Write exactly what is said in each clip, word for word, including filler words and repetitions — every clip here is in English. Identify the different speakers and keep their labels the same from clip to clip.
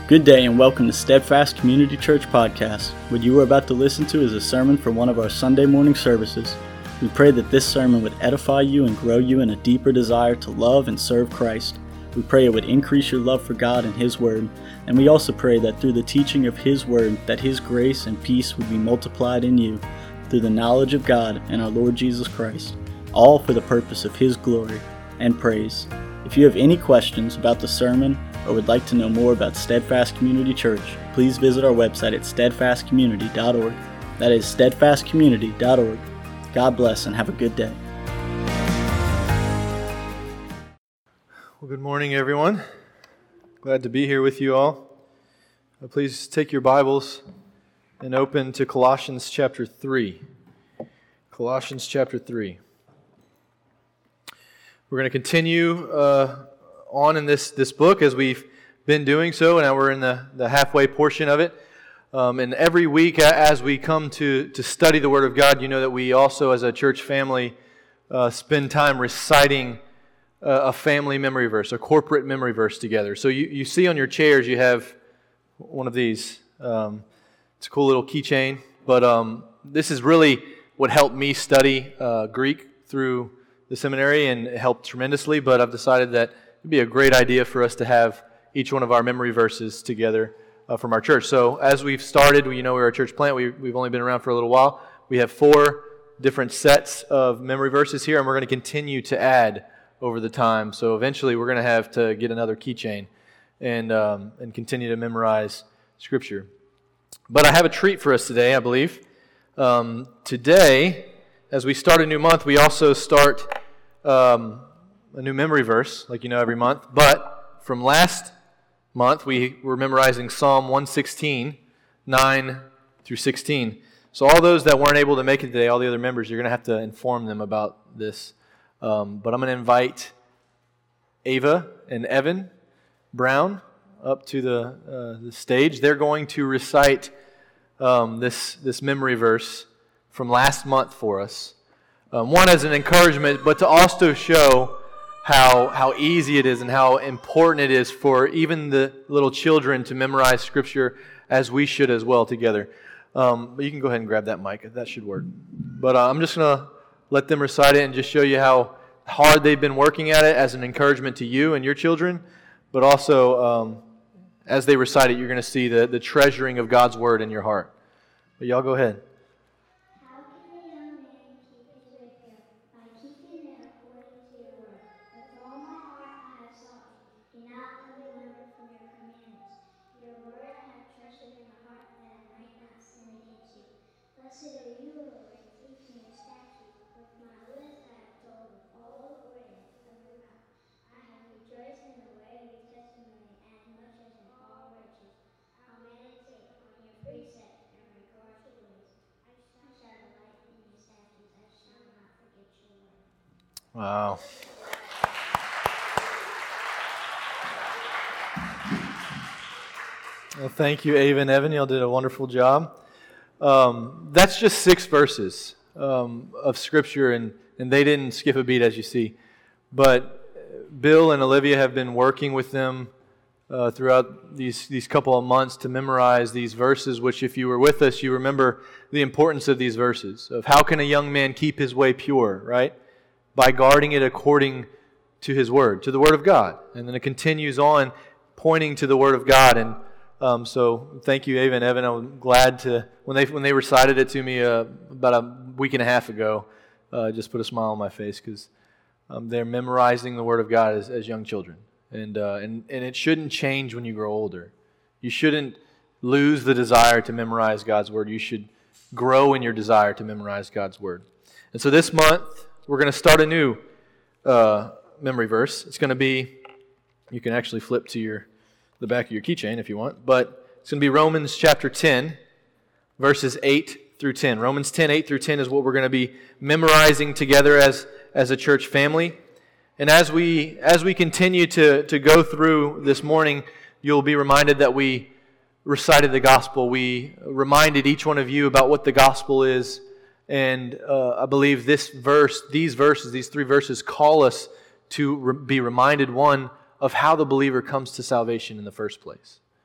Speaker 1: Good day and welcome to Steadfast Community Church Podcast. What you are about to listen to is a sermon from one of our Sunday morning services. We pray that this sermon would edify you and grow you in a deeper desire to love and serve Christ. We pray it would increase your love for God and His Word. And we also pray that through the teaching of His Word, that His grace and peace would be multiplied in you through the knowledge of God and our Lord Jesus Christ, all for the purpose of His glory and praise. If you have any questions about the sermon or would like to know more about Steadfast Community Church, please visit our website at steadfast community dot org. That is steadfast community dot org. God bless and have a good day.
Speaker 2: Well, good morning, everyone. Glad to be here with you all. Uh, please take your Bibles and open to Colossians chapter three. Colossians chapter three. We're going to continue uh, on in this, this book as we've been doing so, and now we're in the, the halfway portion of it. Um, and every week as we come to, to study the Word of God, you know that we also as a church family uh, spend time reciting uh, a family memory verse, a corporate memory verse together. So you, you see on your chairs you have one of these. Um, it's a cool little keychain, but um, this is really what helped me study uh, Greek through the seminary, and it helped tremendously, but I've decided that it'd be a great idea for us to have each one of our memory verses together uh, from our church. So as we've started, you know we're a church plant, we, we've only been around for a little while. We have four different sets of memory verses here, and we're going to continue to add over the time. So eventually we're going to have to get another keychain and, um, and continue to memorize Scripture. But I have a treat for us today, I believe. Um, today, as we start a new month, we also start um, a new memory verse, like you know every month. But from last month, we were memorizing Psalm one sixteen, nine through sixteen. So all those that weren't able to make it today, all the other members, you're going to have to inform them about this. Um, but I'm going to invite Ava and Evan Brown up to the, uh, the stage. They're going to recite um, this, this memory verse from last month for us. Um, one as an encouragement, but to also show how how easy it is and how important it is for even the little children to memorize Scripture as we should as well together. Um, but you can go ahead and grab that mic. That should work. But uh, I'm just going to let them recite it and just show you how hard they've been working at it as an encouragement to you and your children. But also, um, as they recite it, you're going to see the, the treasuring of God's Word in your heart. But y'all go ahead. Wow. Well, thank you, Ava and Evan. Y'all did a wonderful job. Um, that's just six verses um, of Scripture, and, and they didn't skip a beat, as you see. But Bill and Olivia have been working with them uh, throughout these, these couple of months to memorize these verses, which if you were with us, you remember the importance of these verses, of how can a young man keep his way pure, right? By guarding it according to His Word, to the Word of God. And then it continues on pointing to the Word of God. And um, so thank you, Ava and Evan. I'm glad to, when they when they recited it to me uh, about a week and a half ago, uh, just put a smile on my face because um, they're memorizing the Word of God as, as young children. And, uh, and, and it shouldn't change when you grow older. You shouldn't lose the desire to memorize God's Word. You should grow in your desire to memorize God's Word. And so this month, we're going to start a new uh, memory verse. It's going to be, you can actually flip to your the back of your keychain if you want, but it's going to be Romans chapter ten, verses eight through ten. Romans ten, eight through ten is what we're going to be memorizing together as, as a church family. And as we as we continue to, to go through this morning, you'll be reminded that we recited the gospel. We reminded each one of you about what the gospel is. And uh, I believe this verse, these verses, these three verses call us to re- be reminded, one, of how the believer comes to salvation in the first place.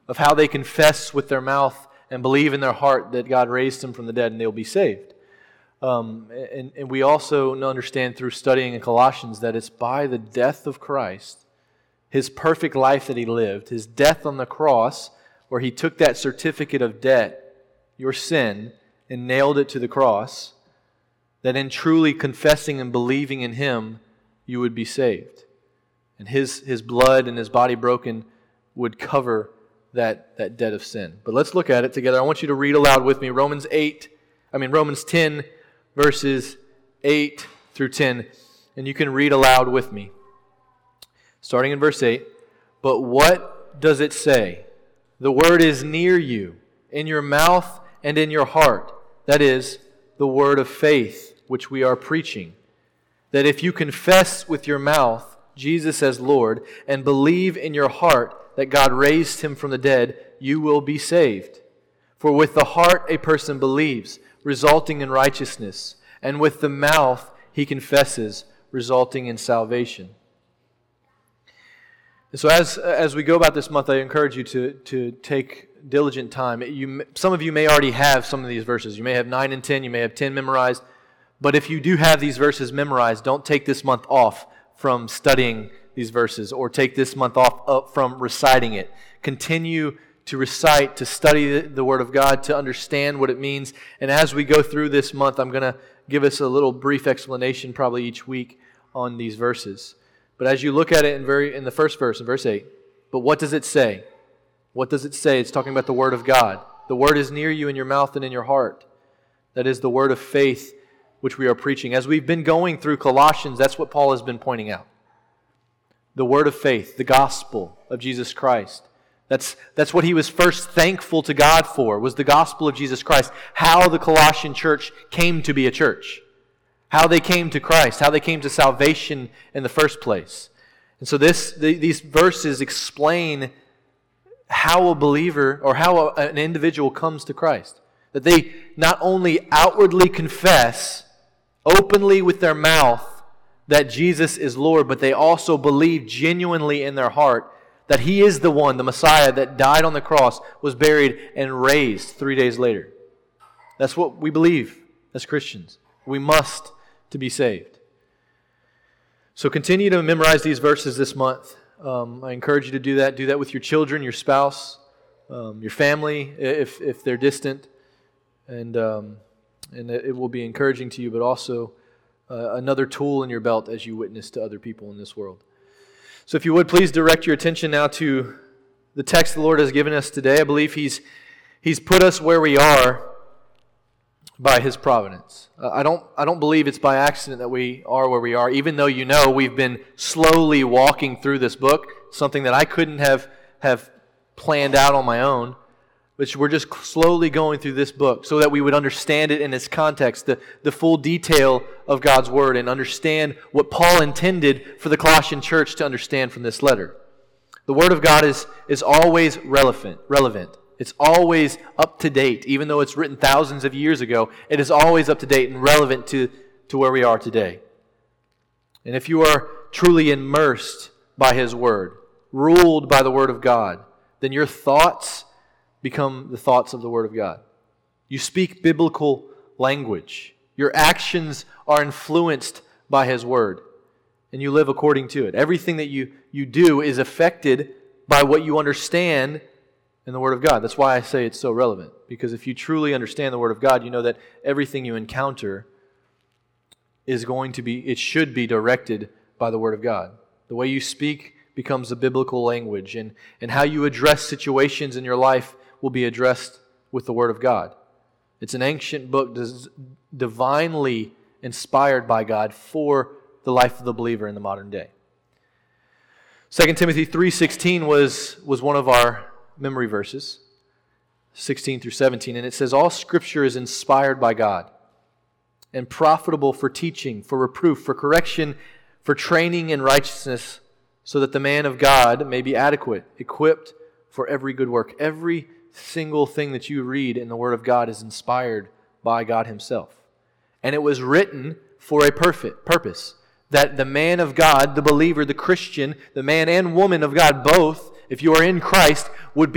Speaker 2: of how they confess with their mouth and believe in their heart that God raised him from the dead and they'll be saved. Um, and, and we also understand through studying in Colossians that it's by the death of Christ, his perfect life that he lived, his death on the cross, where he took that certificate of debt, your sin, and nailed it to the cross, that in truly confessing and believing in him, you would be saved. And his, his blood and his body broken would cover that, that debt of sin. But let's look at it together. I want you to read aloud with me Romans eight, I mean Romans ten, verses eight through ten. And you can read aloud with me. Starting in verse eight. But what does it say? The word is near you, in your mouth and in your heart. That is, the word of faith, which we are preaching. That if you confess with your mouth Jesus as Lord, and believe in your heart that God raised him from the dead, you will be saved. For with the heart a person believes, resulting in righteousness, and with the mouth he confesses, resulting in salvation. And so as as we go about this month, I encourage you to, to take diligent time. You, some of you may already have some of these verses. You may have nine and ten, you may have ten memorized. But if you do have these verses memorized, don't take this month off from studying these verses or take this month off up from reciting it. Continue to recite, to study the Word of God, to understand what it means. And as we go through this month, I'm going to give us a little brief explanation probably each week on these verses. But as you look at it in very in the first verse, in verse eight, but what does it say? What does it say? It's talking about the Word of God. The Word is near you in your mouth and in your heart. That is the word of faith which we are preaching. As we've been going through Colossians, that's what Paul has been pointing out. The word of faith, the gospel of Jesus Christ. That's, that's what he was first thankful to God for, was the gospel of Jesus Christ. How the Colossian church came to be a church. How they came to Christ. How they came to salvation in the first place. And so this the, these verses explain how a believer or how a, an individual comes to Christ. That they not only outwardly confess openly with their mouth that Jesus is Lord, but they also believe genuinely in their heart that He is the one, the Messiah, that died on the cross, was buried, and raised three days later. That's what we believe as Christians. We must to be saved. So continue to memorize these verses this month. Um, I encourage you to do that. Do that with your children, your spouse, um, your family, if if they're distant. And um, and it will be encouraging to you, but also uh, another tool in your belt as you witness to other people in this world. So if you would, please direct your attention now to the text the Lord has given us today. I believe He's He's put us where we are by His providence. Uh, I don't I don't believe it's by accident that we are where we are, even though you know we've been slowly walking through this book, something that I couldn't have, have planned out on my own. But we're just slowly going through this book so that we would understand it in its context, the, the full detail of God's Word, and understand what Paul intended for the Colossian church to understand from this letter. The Word of God is, is always relevant, relevant. It's always up to date. Even though it's written thousands of years ago, it is always up to date and relevant to, to where we are today. And if you are truly immersed by His Word, ruled by the Word of God, then your thoughts become the thoughts of the Word of God. You speak biblical language. Your actions are influenced by His Word, and you live according to it. Everything that you, you do is affected by what you understand in the Word of God. That's why I say it's so relevant, because if you truly understand the Word of God, you know that everything you encounter is going to be, it should be directed by the Word of God. The way you speak becomes a biblical language, and, and how you address situations in your life will be addressed with the Word of God. It's an ancient book divinely inspired by God for the life of the believer in the modern day. Second Timothy three sixteen was, was one of our memory verses, sixteen through seventeen, and it says, all Scripture is inspired by God and profitable for teaching, for reproof, for correction, for training in righteousness, so that the man of God may be adequate, equipped for every good work. Every single thing that you read in the Word of God is inspired by God Himself. And it was written for a perfect purpose, that the man of God, the believer, the Christian, the man and woman of God, both, if you are in Christ, would be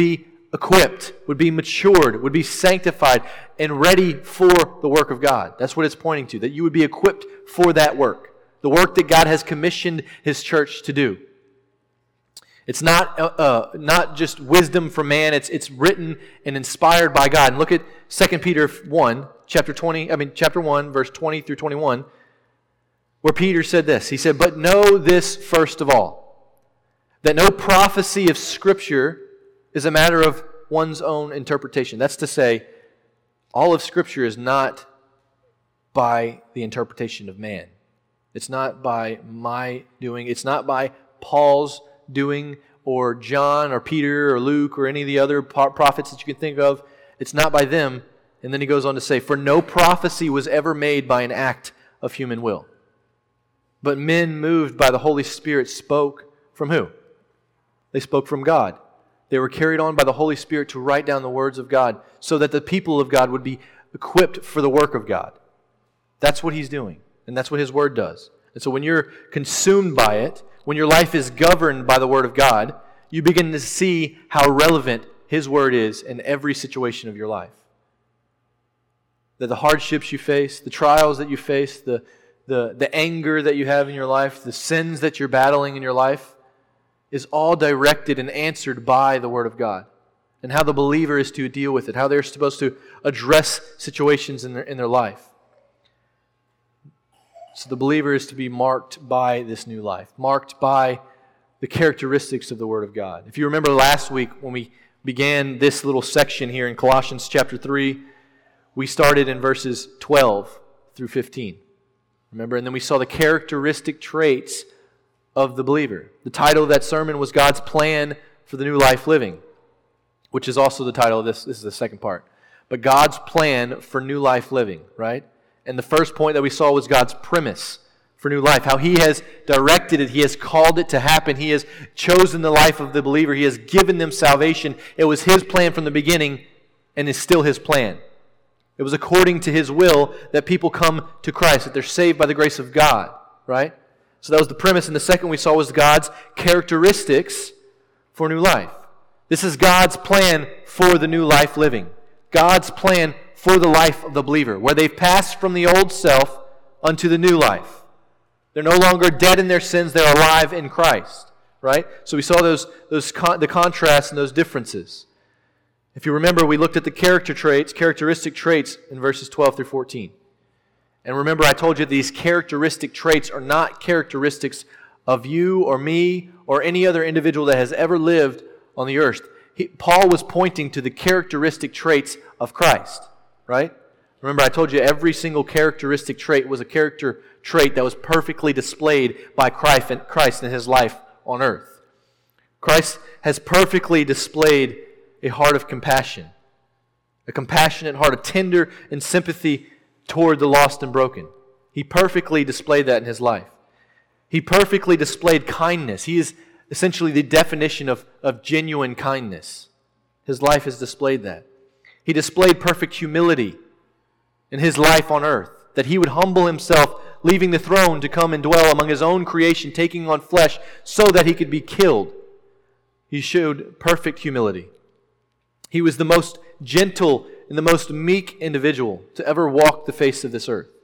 Speaker 2: equipped, would be matured, would be sanctified, and ready for the work of God. That's what it's pointing to, that you would be equipped for that work, the work that God has commissioned His church to do. It's not uh, uh, not just wisdom from man, it's it's written and inspired by God. And look at Second Peter one, chapter twenty, I mean chapter one, verse twenty through twenty-one, where Peter said this. He said, "But know this first of all, that no prophecy of Scripture is a matter of one's own interpretation." That's to say, all of Scripture is not by the interpretation of man. It's not by my doing. It's not by Paul's doing, or John, or Peter, or Luke, or any of the other prophets that you can think of. It's not by them. And then he goes on to say, "For no prophecy was ever made by an act of human will, but men moved by the Holy Spirit spoke from" who? They spoke from God. They were carried on by the Holy Spirit to write down the words of God so that the people of God would be equipped for the work of God. That's what He's doing, and that's what His Word does. And so when you're consumed by it, when your life is governed by the Word of God, you begin to see how relevant His Word is in every situation of your life. That the hardships you face, the trials that you face, the, the, the anger that you have in your life, the sins that you're battling in your life, is all directed and answered by the Word of God. And how the believer is to deal with it, how they're supposed to address situations in their, in their life. So the believer is to be marked by this new life, marked by the characteristics of the Word of God. If you remember last week when we began this little section here in Colossians chapter three, we started in verses twelve through fifteen. Remember? And then we saw the characteristic traits of the believer. The title of that sermon was God's Plan for the New Life Living, which is also the title of this. This is the second part. But God's plan for new life living, right? And the first point that we saw was God's premise for new life. How He has directed it. He has called it to happen. He has chosen the life of the believer. He has given them salvation. It was His plan from the beginning and is still His plan. It was according to His will that people come to Christ, that they're saved by the grace of God, right? So that was the premise. And the second we saw was God's characteristics for new life. This is God's plan for the new life living. God's plan for the life of the believer, where they've passed from the old self unto the new life. They're no longer dead in their sins, they're alive in Christ, right? So we saw those, those con- the contrasts and those differences. If you remember, we looked at the character traits, characteristic traits in verses twelve through fourteen. And remember, I told you these characteristic traits are not characteristics of you or me or any other individual that has ever lived on the earth. He, Paul was pointing to the characteristic traits of Christ. Right? Remember, I told you every single characteristic trait was a character trait that was perfectly displayed by Christ and Christ in His life on earth. Christ has perfectly displayed a heart of compassion, a compassionate heart, a tender and sympathy toward the lost and broken. He perfectly displayed that in His life. He perfectly displayed kindness. He is essentially the definition of, of genuine kindness. His life has displayed that. He displayed perfect humility in His life on earth, that He would humble Himself, leaving the throne to come and dwell among His own creation, taking on flesh so that He could be killed. He showed perfect humility. He was the most gentle and the most meek individual to ever walk the face of this earth.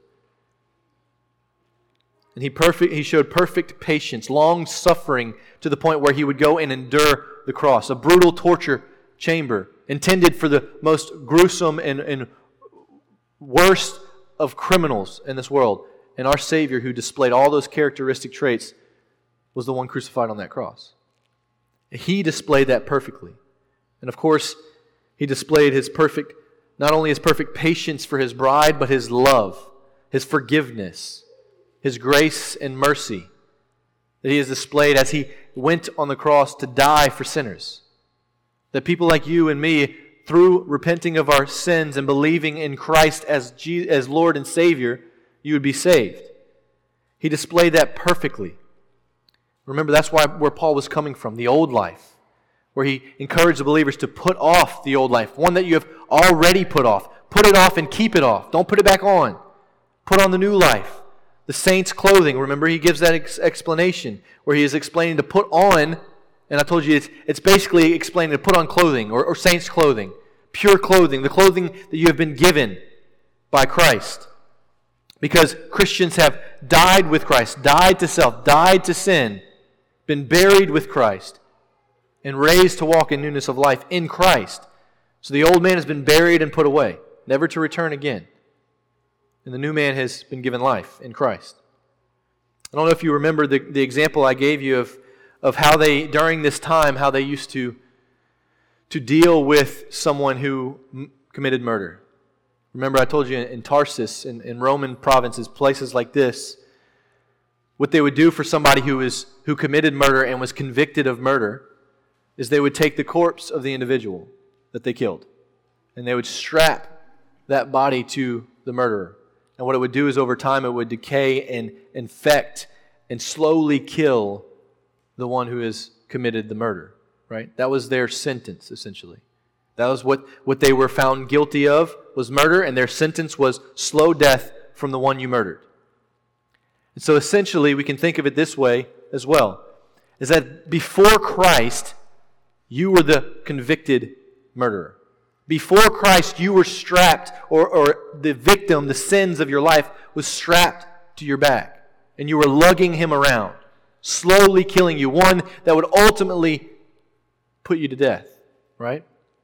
Speaker 2: And he perfect, he showed perfect patience, long-suffering to the point where He would go and endure the cross, a brutal torture chamber intended for the most gruesome and, and worst of criminals in this world. And our Savior, who displayed all those characteristic traits, was the one crucified on that cross. He displayed that perfectly. And of course, He displayed His perfect, not only His perfect patience for His bride, but His love, His forgiveness, His grace and mercy that He has displayed as He went on the cross to die for sinners. That people like you and me, through repenting of our sins and believing in Christ as, Je- as Lord and Savior, you would be saved. He displayed that perfectly. Remember, that's why where Paul was coming from, the old life, where he encouraged the believers to put off the old life, one that you have already put off. Put it off and keep it off. Don't put it back on. Put on the new life. The saints' clothing. Remember, he gives that ex- explanation where he is explaining to put on And I told you it's, it's basically explaining to put on clothing or, or saints' clothing, pure clothing, the clothing that you have been given by Christ. Because Christians have died with Christ, died to self, died to sin, been buried with Christ, and raised to walk in newness of life in Christ. So the old man has been buried and put away, never to return again. And the new man has been given life in Christ. I don't know if you remember the, the example I gave you of, of how they, during this time, how they used to, to deal with someone who m- committed murder. Remember I told you in, in Tarsus, in, in Roman provinces, places like this, what they would do for somebody who was who committed murder and was convicted of murder is they would take the corpse of the individual that they killed, and they would strap that body to the murderer. And what it would do is over time it would decay and infect and slowly kill the one who has committed the murder. Right? That was their sentence, essentially. That was what, what they were found guilty of, was murder, and their sentence was slow death from the one you murdered. And so essentially we can think of it this way as well, is that before Christ, you were the convicted murderer. Before Christ, you were strapped, or, or the victim, the sins of your life, was strapped to your back. And you were lugging him around, slowly killing you, one that would ultimately put you to death, right?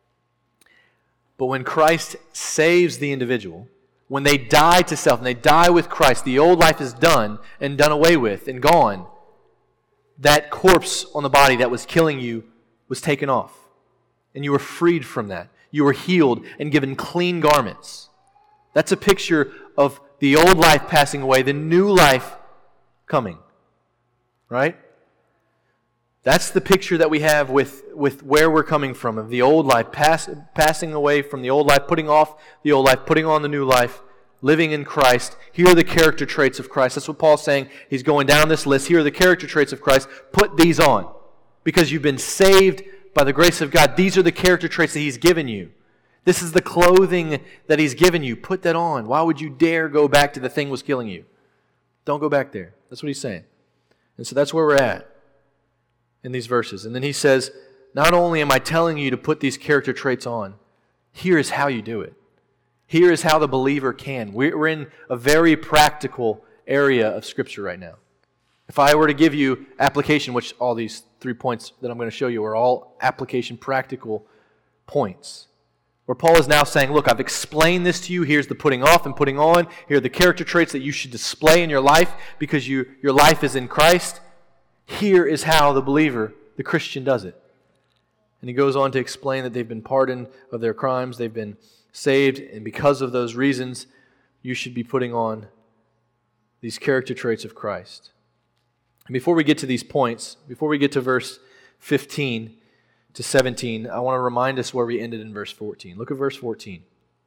Speaker 2: But when Christ saves the individual, when they die to self, and they die with Christ, the old life is done and done away with and gone, that corpse on the body that was killing you was taken off. And you were freed from that. You were healed and given clean garments. That's a picture of the old life passing away, the new life coming. Right? That's the picture that we have with, with where we're coming from, of the old life, pass, passing away from the old life, putting off the old life, putting on the new life, living in Christ. Here are the character traits of Christ. That's what Paul's saying. He's going down this list. Here are the character traits of Christ. Put these on. Because you've been saved by the grace of God. These are the character traits that He's given you. This is the clothing that He's given you. Put that on. Why would you dare go back to the thing that was killing you? Don't go back there. That's what he's saying. And so that's where we're at in these verses. And then he says, not only am I telling you to put these character traits on, here is how you do it. Here is how the believer can. We're in a very practical area of Scripture right now. If I were to give you application, which all these three points that I'm going to show you are all application practical points, where Paul is now saying, look, I've explained this to you. Here's the putting off and putting on. Here are the character traits that you should display in your life because you, your life is in Christ. Here is how the believer, the Christian, does it. And he goes on to explain that they've been pardoned of their crimes. They've been saved. And because of those reasons, you should be putting on these character traits of Christ. And before we get to these points, before we get to verse fifteen to seventeen, I want to remind us where we ended in verse fourteen. Look at verse fourteen.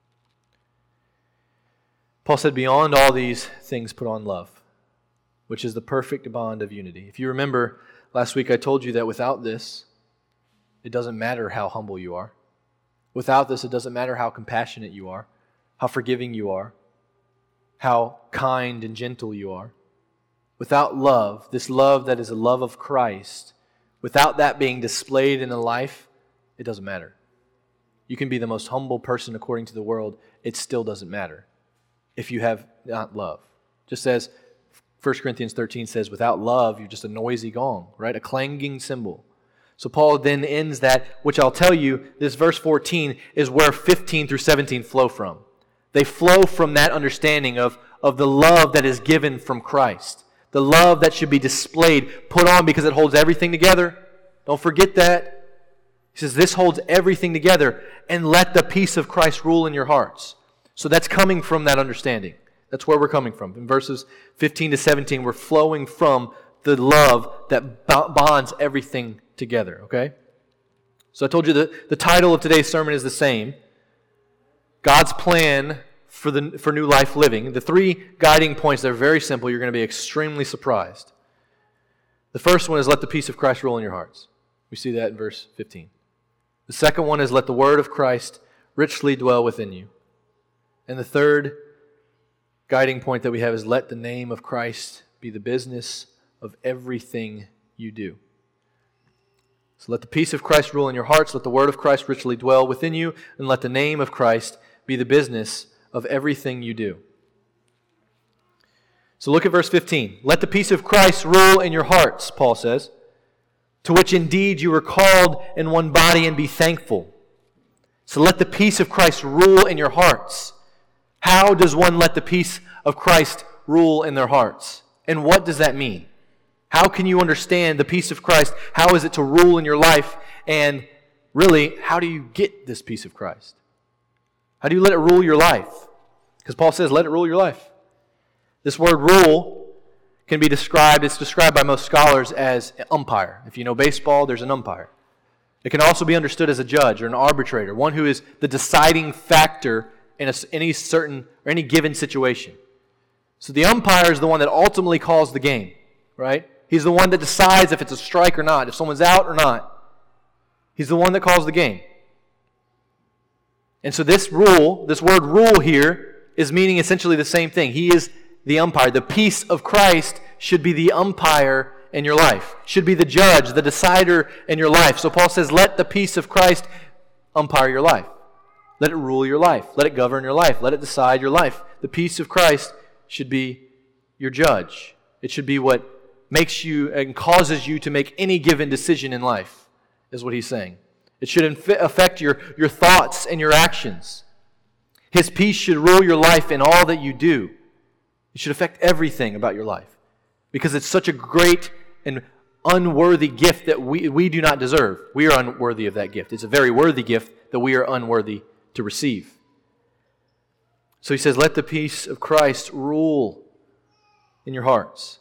Speaker 2: Paul said, beyond all these things put on love, which is the perfect bond of unity. If you remember, last week I told you that without this, it doesn't matter how humble you are. Without this, it doesn't matter how compassionate you are, how forgiving you are, how kind and gentle you are. Without love, this love that is a love of Christ, without that being displayed in a life, it doesn't matter. You can be the most humble person according to the world, it still doesn't matter if you have not love. Just as First Corinthians thirteen says, without love, you're just a noisy gong, right? A clanging cymbal. So Paul then ends that, which I'll tell you, this verse fourteen is where fifteen through seventeen flow from. They flow from that understanding of, of the love that is given from Christ. The love that should be displayed, put on because it holds everything together. Don't forget that. He says this holds everything together, and let the peace of Christ rule in your hearts. So that's coming from that understanding. That's where we're coming from. In verses fifteen to seventeen, we're flowing from the love that bonds everything together, okay? So I told you that the title of today's sermon is the same. God's plan for the for new life living. The three guiding points, they're very simple. You're going to be extremely surprised. The first one is let the peace of Christ rule in your hearts. We see that in verse fifteen. The second one is let the word of Christ richly dwell within you. And the third guiding point that we have is let the name of Christ be the business of everything you do. So let the peace of Christ rule in your hearts, let the word of Christ richly dwell within you, and let the name of Christ be the business of everything you do. So look at verse fifteen. Let the peace of Christ rule in your hearts, Paul says, to which indeed you were called in one body, and be thankful. So let the peace of Christ rule in your hearts. How does one let the peace of Christ rule in their hearts? And what does that mean? How can you understand the peace of Christ? How is it to rule in your life? And really, how do you get this peace of Christ? How do you let it rule your life? Because Paul says, let it rule your life. This word rule can be described, it's described by most scholars as an umpire. If you know baseball, there's an umpire. It can also be understood as a judge or an arbitrator, one who is the deciding factor in a, any certain or any given situation. So the umpire is the one that ultimately calls the game, right? He's the one that decides if it's a strike or not, if someone's out or not. He's the one that calls the game. And so this rule, this word rule here, is meaning essentially the same thing. He is the umpire. The peace of Christ should be the umpire in your life, should be the judge, the decider in your life. So Paul says, let the peace of Christ umpire your life. Let it rule your life. Let it govern your life. Let it decide your life. The peace of Christ should be your judge. It should be what makes you and causes you to make any given decision in life, is what he's saying. It should inf- affect your, your thoughts and your actions. His peace should rule your life in all that you do. It should affect everything about your life, because it's such a great and unworthy gift that we, we do not deserve. We are unworthy of that gift. It's a very worthy gift that we are unworthy to receive. So he says, let the peace of Christ rule in your hearts,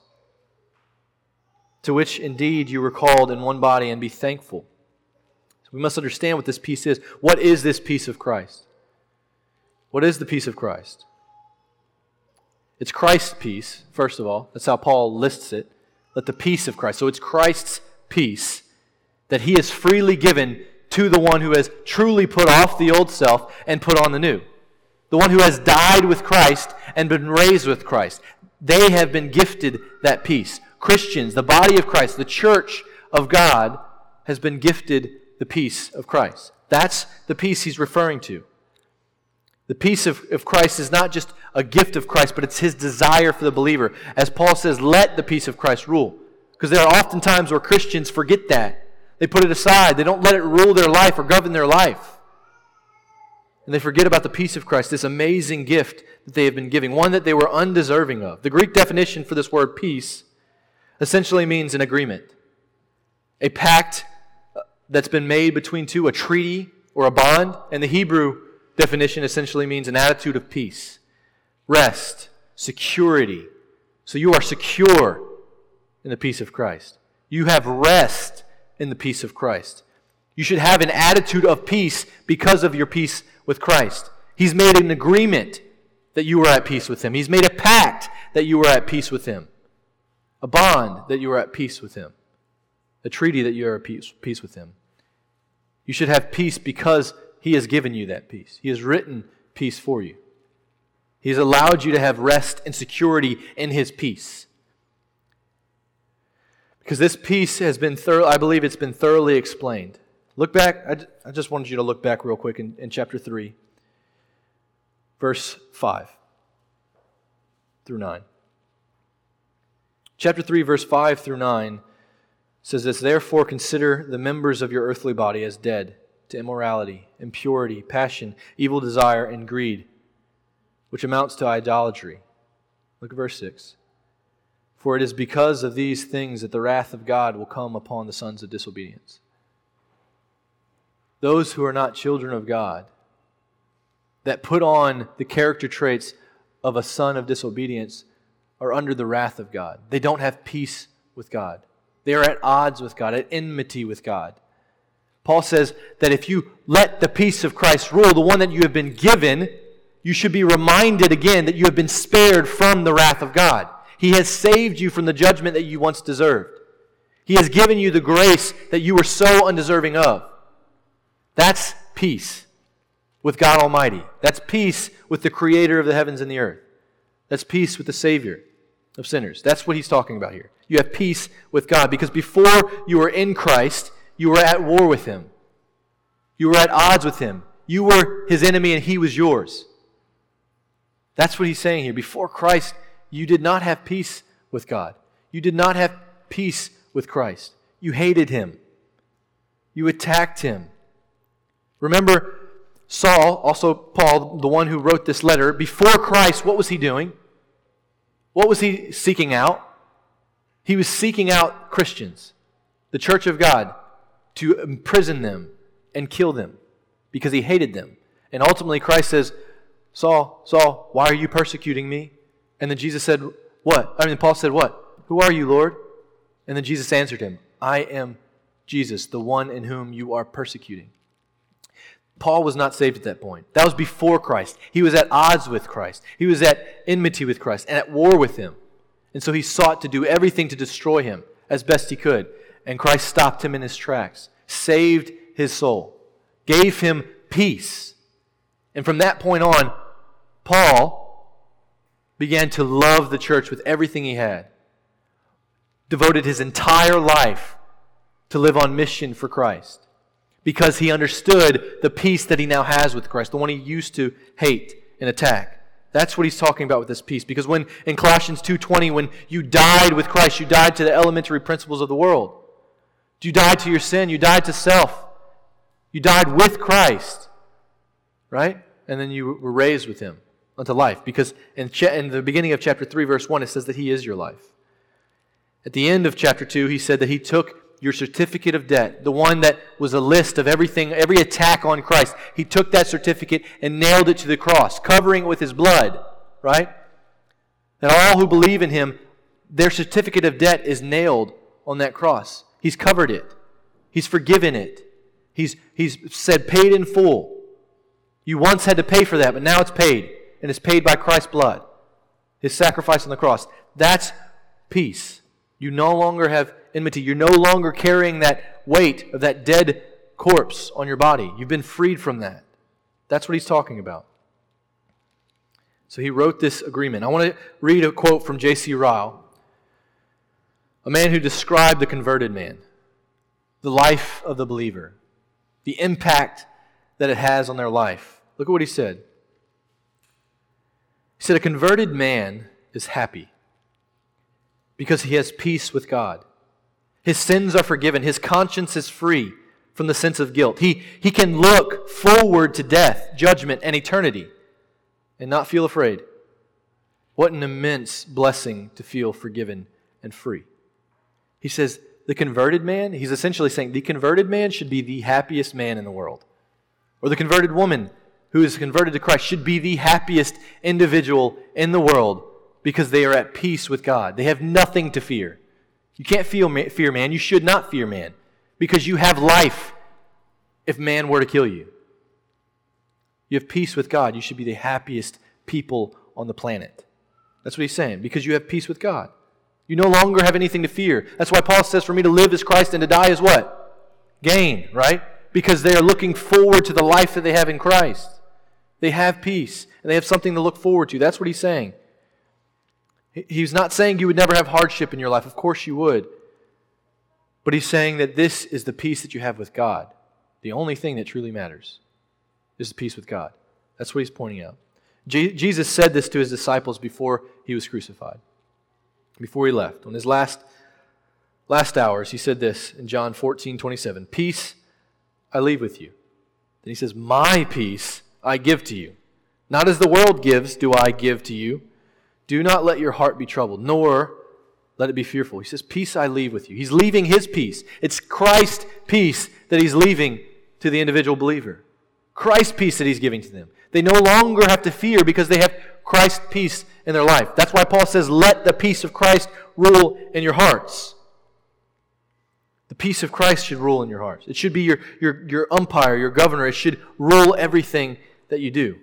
Speaker 2: to which indeed you were called in one body, and be thankful. So we must understand what this peace is. What is this peace of Christ? What is the peace of Christ? It's Christ's peace, first of all. That's how Paul lists it. Let the peace of Christ. So it's Christ's peace that He has freely given to the one who has truly put off the old self and put on the new. The one who has died with Christ and been raised with Christ. They have been gifted that peace. Christians, the body of Christ, the church of God, has been gifted the peace of Christ. That's the peace he's referring to. The peace of, of Christ is not just a gift of Christ, but it's His desire for the believer. As Paul says, let the peace of Christ rule. Because there are often times where Christians forget that. They put it aside. They don't let it rule their life or govern their life. And they forget about the peace of Christ, this amazing gift that they have been giving, one that they were undeserving of. The Greek definition for this word peace essentially means an agreement, a pact that's been made between two, a treaty or a bond. And the Hebrew definition essentially means an attitude of peace, rest, security. So you are secure in the peace of Christ. You have rest in the peace of Christ. You should have an attitude of peace because of your peace with Christ. He's made an agreement that you are at peace with Him. He's made a pact that you are at peace with Him. A bond that you are at peace with Him. A treaty that you are at peace, peace with Him. You should have peace because He has given you that peace. He has written peace for you. He has allowed you to have rest and security in His peace. Because this peace has been thorough, I believe it's been thoroughly explained. Look back, I, I just wanted you to look back real quick in, in chapter three, verse five through nine. Chapter three, verse five through nine says this, therefore consider the members of your earthly body as dead to immorality, impurity, passion, evil desire, and greed, which amounts to idolatry. Look at verse six. For it is because of these things that the wrath of God will come upon the sons of disobedience. Those who are not children of God, that put on the character traits of a son of disobedience, are under the wrath of God. They don't have peace with God. They are at odds with God, at enmity with God. Paul says that if you let the peace of Christ rule, the one that you have been given, you should be reminded again that you have been spared from the wrath of God. He has saved you from the judgment that you once deserved. He has given you the grace that you were so undeserving of. That's peace with God Almighty. That's peace with the Creator of the heavens and the earth. That's peace with the Savior of sinners. That's what he's talking about here. You have peace with God because before you were in Christ, you were at war with him. You were at odds with him. You were his enemy and he was yours. That's what he's saying here. Before Christ, you did not have peace with God. You did not have peace with Christ. You hated him. You attacked him. Remember, Saul, also Paul, the one who wrote this letter, before Christ, what was he doing? What was he seeking out? He was seeking out Christians, the church of God, to imprison them and kill them because he hated them. And ultimately Christ says, Saul, Saul, why are you persecuting me? And then Jesus said, what? I mean, Paul said, what? Who are you, Lord? And then Jesus answered him, I am Jesus, the one in whom you are persecuting. Paul was not saved at that point. That was before Christ. He was at odds with Christ. He was at enmity with Christ and at war with him. And so he sought to do everything to destroy him as best he could. And Christ stopped him in his tracks, saved his soul, gave him peace. And from that point on, Paul began to love the church with everything he had, devoted his entire life to live on mission for Christ because he understood the peace that he now has with Christ, the one he used to hate and attack. That's what he's talking about with this peace. Because when in Colossians two twenty, when you died with Christ, you died to the elementary principles of the world. You died to your sin. You died to self. You died with Christ. Right? And then you were raised with him unto life. Because in, cha- in the beginning of chapter three, verse one, it says that he is your life. At the end of chapter two, he said that he took your certificate of debt, the one that was a list of everything, every attack on Christ. He took that certificate and nailed it to the cross, covering it with his blood, right? That all who believe in him, their certificate of debt is nailed on that cross. He's covered it. He's forgiven it. He's, he's said paid in full. You once had to pay for that, but now it's paid. And it's paid by Christ's blood. His sacrifice on the cross. That's peace. You no longer have enmity. You're no longer carrying that weight of that dead corpse on your body. You've been freed from that. That's what he's talking about. So he wrote this agreement. I want to read a quote from J C Ryle, a man who described the converted man, the life of the believer, the impact that it has on their life. Look at what he said. He said, a converted man is happy because he has peace with God. His sins are forgiven. His conscience is free from the sense of guilt. He, he can look forward to death, judgment, and eternity and not feel afraid. What an immense blessing to feel forgiven and free. He says, the converted man, he's essentially saying the converted man should be the happiest man in the world. Or the converted woman who is converted to Christ should be the happiest individual in the world because they are at peace with God. They have nothing to fear. You can't feel fear man. You should not fear man because you have life if man were to kill you. You have peace with God. You should be the happiest people on the planet. That's what he's saying, because you have peace with God. You no longer have anything to fear. That's why Paul says, for me to live is Christ and to die is what? Gain, right? Because they are looking forward to the life that they have in Christ. They have peace, and they have something to look forward to. That's what he's saying. He's not saying you would never have hardship in your life. Of course you would. But he's saying that this is the peace that you have with God. The only thing that truly matters is the peace with God. That's what he's pointing out. Je- Jesus said this to his disciples before he was crucified. Before he left. On his last, last hours, he said this in John fourteen twenty-seven. Peace I leave with you. Then he says, my peace I give to you. Not as the world gives do I give to you. Do not let your heart be troubled, nor let it be fearful. He says, peace I leave with you. He's leaving his peace. It's Christ's peace that he's leaving to the individual believer. Christ's peace that he's giving to them. They no longer have to fear because they have Christ's peace in their life. That's why Paul says, let the peace of Christ rule in your hearts. The peace of Christ should rule in your hearts. It should be your, your, your umpire, your governor. It should rule everything that you do.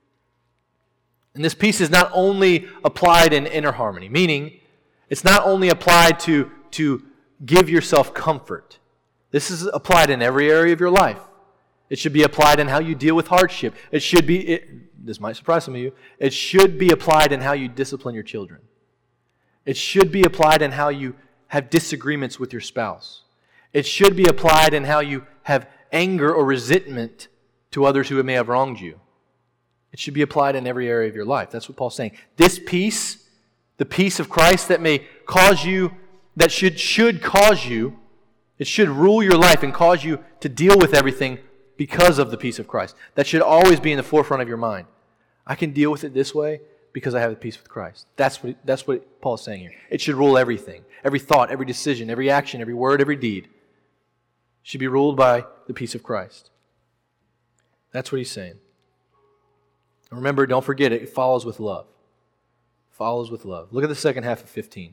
Speaker 2: And this peace is not only applied in inner harmony, meaning it's not only applied to, to give yourself comfort. This is applied in every area of your life. It should be applied in how you deal with hardship. It should be, it, this might surprise some of you, it should be applied in how you discipline your children. It should be applied in how you have disagreements with your spouse. It should be applied in how you have anger or resentment to others who may have wronged you. It should be applied in every area of your life. That's what Paul's saying. This peace, the peace of Christ that may cause you, that should, should cause you, it should rule your life and cause you to deal with everything because of the peace of Christ. That should always be in the forefront of your mind. I can deal with it this way because I have the peace with Christ. That's what, that's what Paul's saying here. It should rule everything. Every thought, every decision, every action, every word, every deed should be ruled by the peace of Christ. That's what he's saying. And remember, don't forget it, it follows with love. It follows with love. Look at the second half of fifteen.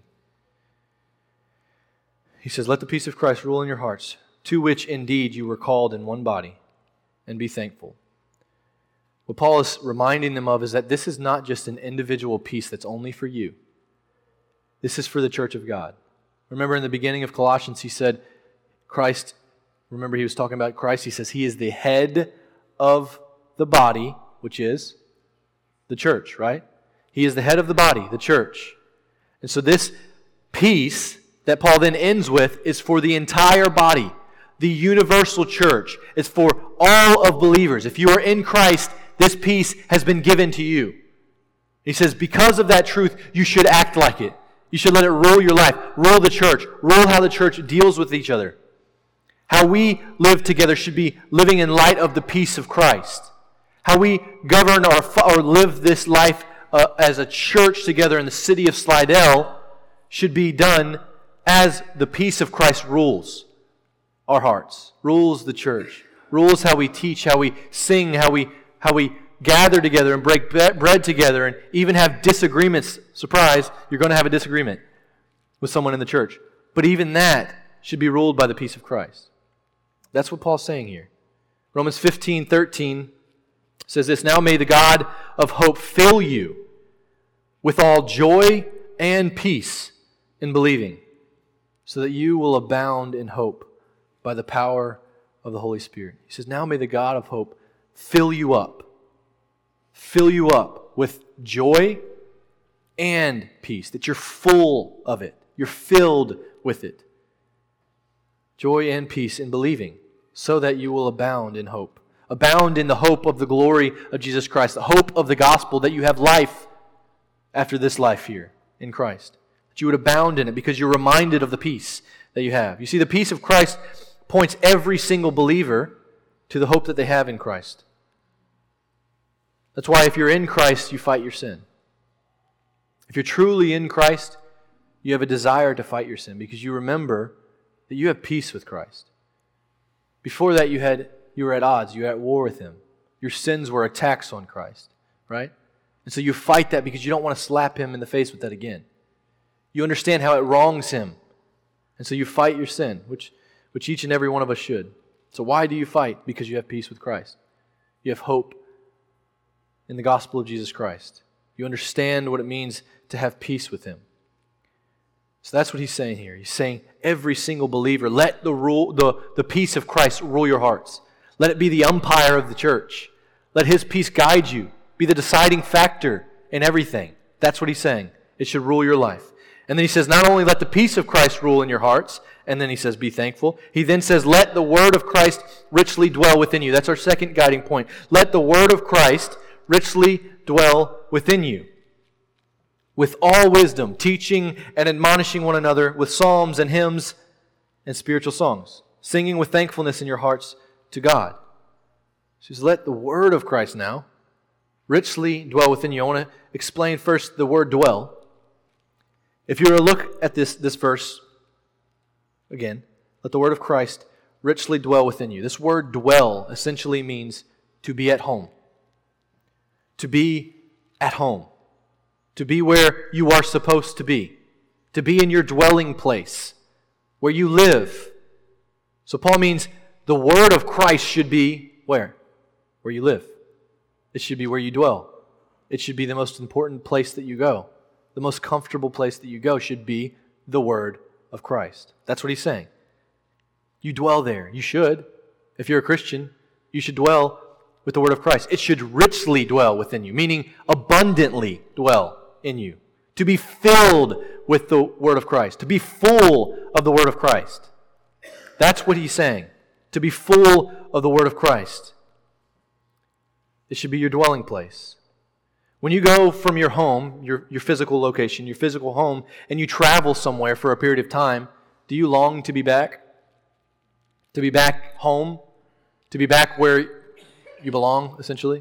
Speaker 2: He says, let the peace of Christ rule in your hearts, to which indeed you were called in one body, and be thankful. What Paul is reminding them of is that this is not just an individual peace that's only for you. This is for the church of God. Remember in the beginning of Colossians, he said, Christ, remember he was talking about Christ, he says he is the head of the body, which is the church, right? He is the head of the body, the church. And so this peace that Paul then ends with is for the entire body, the universal church. It's for all of believers. If you are in Christ, this peace has been given to you. He says, because of that truth, you should act like it. You should let it rule your life, rule the church, rule how the church deals with each other. How we live together should be living in light of the peace of Christ. How we govern or, or live this life uh, as a church together in the city of Slidell should be done as the peace of Christ rules our hearts, rules the church, rules how we teach, how we sing, how we how we gather together and break bread together and even have disagreements. Surprise, you're going to have a disagreement with someone in the church. But even that should be ruled by the peace of Christ. That's what Paul's saying here. Romans fifteen thirteen says this, now may the God of hope fill you with all joy and peace in believing, so that you will abound in hope by the power of the Holy Spirit. He says, now may the God of hope fill you up. Fill you up with joy and peace, that you're full of it. You're filled with it. Joy and peace in believing, so that you will abound in hope. Abound in the hope of the glory of Jesus Christ, the hope of the gospel, that you have life after this life here in Christ. That you would abound in it because you're reminded of the peace that you have. You see, the peace of Christ points every single believer to the hope that they have in Christ. That's why if you're in Christ, you fight your sin. If you're truly in Christ, you have a desire to fight your sin because you remember that you have peace with Christ. Before that, you had you were at odds. You were at war with Him. Your sins were attacks on Christ, right? And so you fight that because you don't want to slap Him in the face with that again. You understand how it wrongs Him. And so you fight your sin, which, which each and every one of us should. So why do you fight? Because you have peace with Christ. You have hope in the gospel of Jesus Christ. You understand what it means to have peace with Him. So that's what he's saying here. He's saying every single believer, let the rule, the, the peace of Christ rule your hearts. Let it be the umpire of the church. Let His peace guide you. Be the deciding factor in everything. That's what he's saying. It should rule your life. And then he says, not only let the peace of Christ rule in your hearts, and then he says, be thankful. He then says, let the word of Christ richly dwell within you. That's our second guiding point. Let the word of Christ richly dwell within you. With all wisdom, teaching and admonishing one another with psalms and hymns and spiritual songs, singing with thankfulness in your hearts to God. He says, let the word of Christ now richly dwell within you. I want to explain first the word dwell. If you were to look at this, this verse, again, let the word of Christ richly dwell within you. This word dwell essentially means to be at home. To be at home. To be where you are supposed to be. To be in your dwelling place. Where you live. So Paul means the word of Christ should be where? Where you live. It should be where you dwell. It should be the most important place that you go. The most comfortable place that you go should be the word of Christ. That's what he's saying. You dwell there. You should. If you're a Christian, you should dwell with the word of Christ. It should richly dwell within you, meaning abundantly dwell in you. To be filled with the word of Christ. To be full of the word of Christ. That's what he's saying. To be full of the Word of Christ. It should be your dwelling place. When you go from your home, your, your physical location, your physical home, and you travel somewhere for a period of time, do you long to be back? To be back home? To be back where you belong, essentially?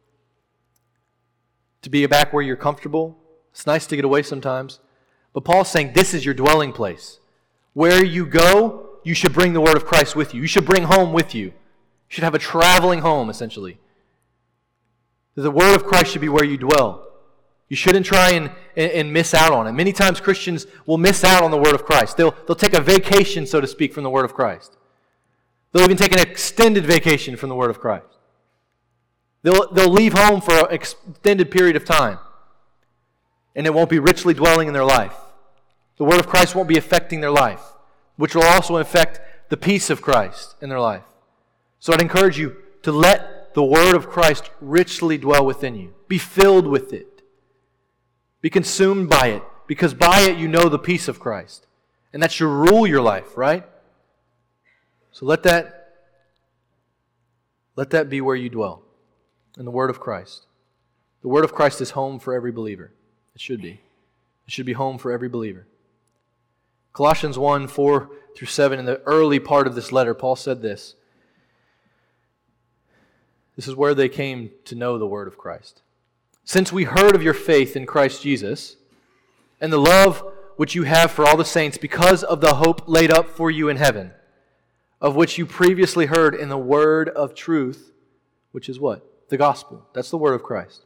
Speaker 2: To be back where you're comfortable? It's nice to get away sometimes. But Paul's saying this is your dwelling place. Where you go, you should bring the Word of Christ with you. You should bring home with you. You should have a traveling home, essentially. The Word of Christ should be where you dwell. You shouldn't try and, and, and miss out on it. Many times Christians will miss out on the Word of Christ. They'll, they'll take a vacation, so to speak, from the Word of Christ. They'll even take an extended vacation from the Word of Christ. They'll, they'll leave home for an extended period of time. And it won't be richly dwelling in their life. The Word of Christ won't be affecting their life, which will also affect the peace of Christ in their life. So I'd encourage you to let the Word of Christ richly dwell within you. Be filled with it. Be consumed by it, because by it you know the peace of Christ. And that should rule your life, right? So let that, let that be where you dwell, in the Word of Christ. The Word of Christ is home for every believer. It should be. It should be home for every believer. Colossians one, four through seven, in the early part of this letter, Paul said this. This is where they came to know the Word of Christ. Since we heard of your faith in Christ Jesus, and the love which you have for all the saints because of the hope laid up for you in heaven, of which you previously heard in the word of truth, which is what? The gospel. That's the word of Christ.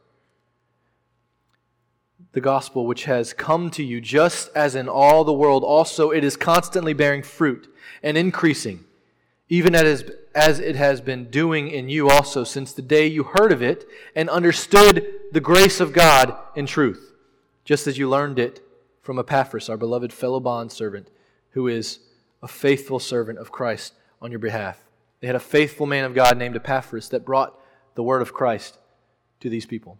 Speaker 2: The gospel which has come to you, just as in all the world also it is constantly bearing fruit and increasing, even as, as it has been doing in you also since the day you heard of it and understood the grace of God in truth, just as you learned it from Epaphras, our beloved fellow bondservant, who is a faithful servant of Christ on your behalf. They had a faithful man of God named Epaphras that brought the word of Christ to these people.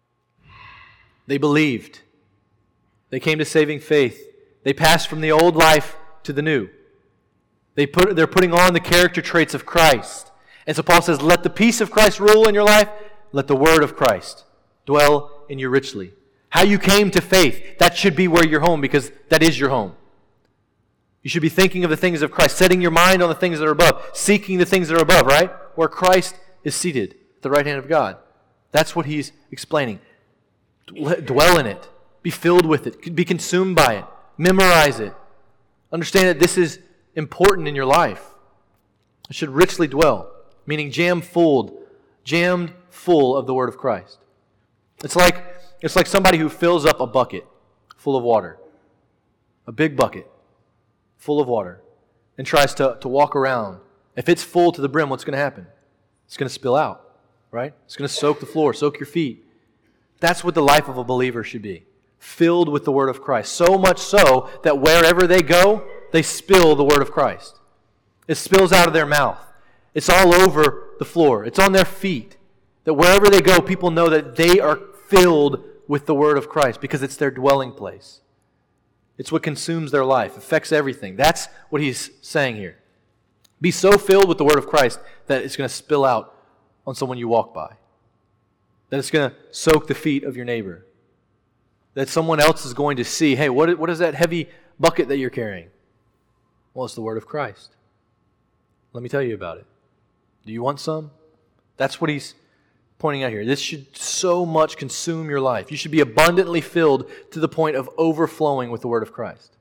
Speaker 2: They believed. They came to saving faith. They passed from the old life to the new. They put, they're putting on the character traits of Christ. And so Paul says, let the peace of Christ rule in your life. Let the word of Christ dwell in you richly. How you came to faith, that should be where you're home, because that is your home. You should be thinking of the things of Christ, setting your mind on the things that are above, seeking the things that are above, right? Where Christ is seated at the right hand of God. That's what he's explaining. Dwell in it. Be filled with it. Be consumed by it. Memorize it. Understand that this is important in your life. It should richly dwell, meaning jam full, jammed full of the word of Christ. It's like it's like somebody who fills up a bucket full of water, a big bucket full of water, and tries to, to walk around. If it's full to the brim, what's going to happen? It's going to spill out, right? It's going to soak the floor, soak your feet. That's what the life of a believer should be, filled with the word of Christ. So much so that wherever they go, they spill the word of Christ. It spills out of their mouth. It's all over the floor. It's on their feet. That wherever they go, people know that they are filled with the word of Christ because it's their dwelling place. It's what consumes their life, affects everything. That's what he's saying here. Be so filled with the word of Christ that it's going to spill out on someone you walk by. That it's going to soak the feet of your neighbor. That someone else is going to see, hey, what, what is that heavy bucket that you're carrying? Well, it's the word of Christ. Let me tell you about it. Do you want some? That's what he's pointing out here. This should so much consume your life. You should be abundantly filled to the point of overflowing with the word of Christ.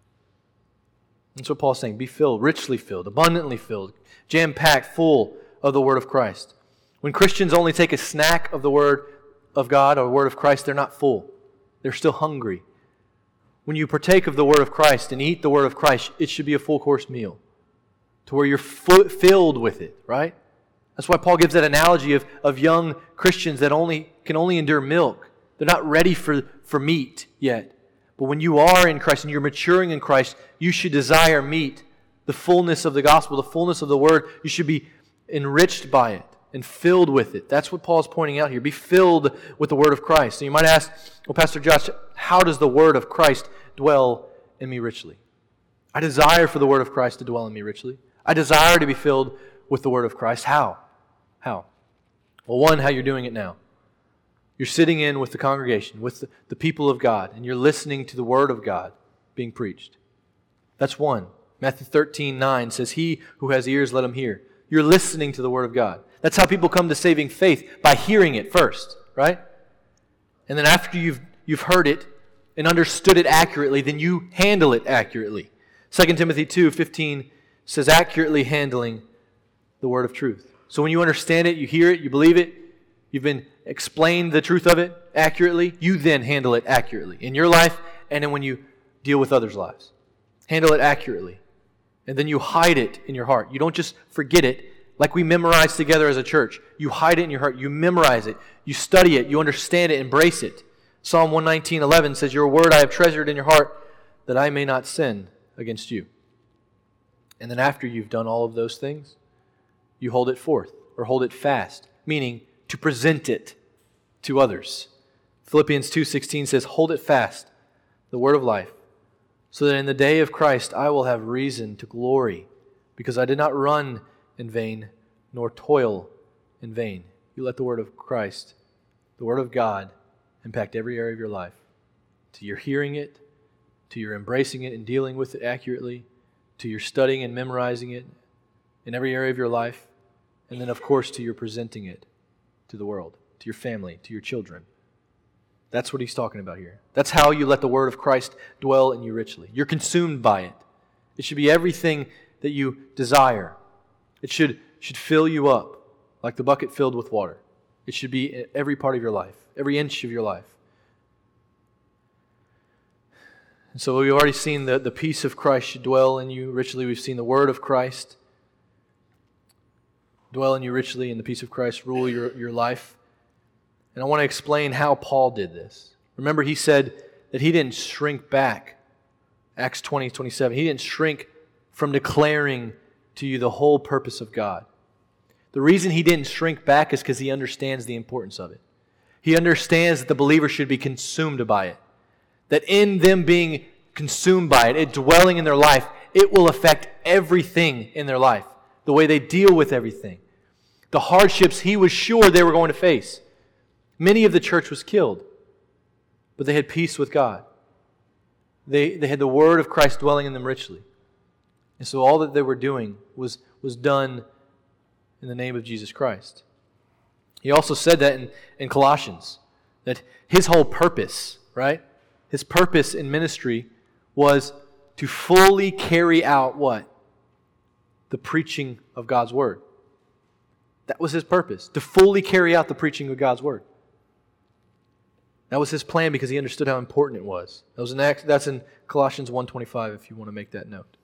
Speaker 2: That's what Paul's saying. Be filled, richly filled, abundantly filled, jam-packed, full of the word of Christ. When Christians only take a snack of the word of God or the word of Christ, they're not full. They're still hungry. When you partake of the word of Christ and eat the word of Christ, it should be a full course meal to where you're f- filled with it, right? That's why Paul gives that analogy of, of young Christians that only can only endure milk. They're not ready for, for meat yet. But when you are in Christ and you're maturing in Christ, you should desire meat, the fullness of the gospel, the fullness of the word. You should be enriched by it and filled with it. That's what Paul is pointing out here. Be filled with the word of Christ. So you might ask, well, Pastor Josh, how does the word of Christ dwell in me richly? I desire for the word of Christ to dwell in me richly. I desire to be filled with the Word of Christ. How? How? Well, one, how you're doing it now. You're sitting in with the congregation, with the, the people of God, and you're listening to the Word of God being preached. That's one. Matthew thirteen nine says, he who has ears, let him hear. You're listening to the Word of God. That's how people come to saving faith, by hearing it first, right? And then after you've, you've heard it and understood it accurately, then you handle it accurately. Second Timothy two fifteen says, accurately handling the word of truth. So when you understand it, you hear it, you believe it, you've been explained the truth of it accurately, you then handle it accurately in your life and then when you deal with others' lives. Handle it accurately. And then you hide it in your heart. You don't just forget it like we memorize together as a church. You hide it in your heart. You memorize it. You study it. You understand it. Embrace it. Psalm one nineteen eleven says, your word I have treasured in your heart that I may not sin against you. And then after you've done all of those things, you hold it forth or hold it fast, meaning to present it to others. Philippians two sixteen says, hold it fast, the word of life, so that in the day of Christ I will have reason to glory, because I did not run in vain, nor toil in vain. You let the word of Christ, the word of God, impact every area of your life. To your hearing it, to your embracing it and dealing with it accurately, to your studying and memorizing it in every area of your life, and then of course to your presenting it to the world, to your family, to your children. That's what he's talking about here. That's how you let the word of Christ dwell in you richly. You're consumed by it. It should be everything that you desire. It should, should fill you up like the bucket filled with water. It should be every part of your life, every inch of your life. And so we've already seen that the peace of Christ should dwell in you richly. We've seen the word of Christ dwell in you richly, and the peace of Christ rule your, your life. And I want to explain how Paul did this. Remember, he said that he didn't shrink back. Acts twenty twenty-seven. He didn't shrink from declaring to you the whole purpose of God. The reason he didn't shrink back is because he understands the importance of it. He understands that the believer should be consumed by it. That in them being consumed by it, it dwelling in their life, it will affect everything in their life. The way they deal with everything. The hardships he was sure they were going to face. Many of the church was killed, but they had peace with God. They, they had the word of Christ dwelling in them richly. And so all that they were doing was, was done in the name of Jesus Christ. He also said that in, in Colossians, that his whole purpose, right? His purpose in ministry was to fully carry out what? The preaching of God's Word. That was his purpose, to fully carry out the preaching of God's Word. That was his plan because he understood how important it was. That was in, that's in Colossians one twenty-five if you want to make that note.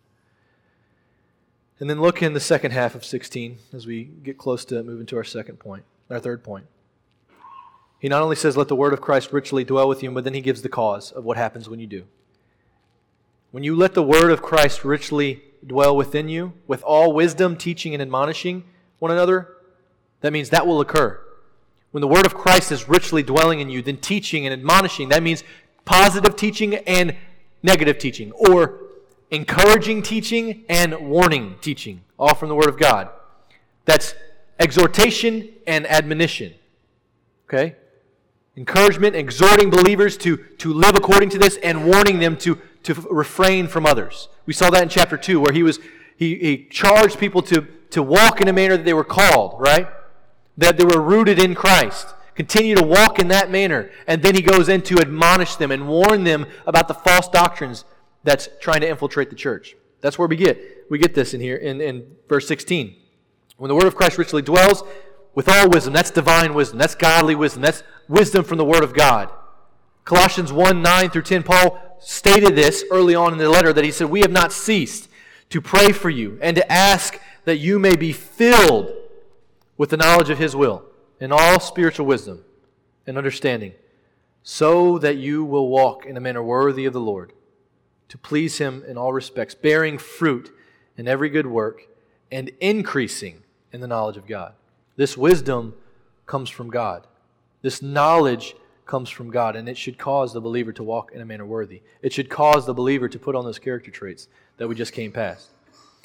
Speaker 2: And then look in the second half of sixteen as we get close to moving to our second point, our third point. He not only says, let the word of Christ richly dwell with you, but then he gives the cause of what happens when you do. When you let the word of Christ richly dwell within you, with all wisdom, teaching and admonishing one another, that means that will occur. When the word of Christ is richly dwelling in you, then teaching and admonishing, that means positive teaching and negative teaching, or encouraging teaching and warning teaching, all from the word of God. That's exhortation and admonition. Okay? Encouragement, exhorting believers to, to live according to this, and warning them to, to refrain from others. We saw that in chapter two, where he was he, he charged people to, to walk in a manner that they were called, right? That they were rooted in Christ. Continue to walk in that manner. And then he goes in to admonish them and warn them about the false doctrines that's trying to infiltrate the church. That's where we get. We get this in here in, in verse sixteen. When the word of Christ richly dwells with all wisdom, that's divine wisdom, that's godly wisdom, that's wisdom from the word of God. Colossians one, nine through ten, Paul stated this early on in the letter, that he said, we have not ceased to pray for you and to ask that you may be filled with the knowledge of His will and all spiritual wisdom and understanding, so that you will walk in a manner worthy of the Lord, to please Him in all respects, bearing fruit in every good work and increasing in the knowledge of God. This wisdom comes from God. This knowledge comes from God, and it should cause the believer to walk in a manner worthy. It should cause the believer to put on those character traits that we just came past.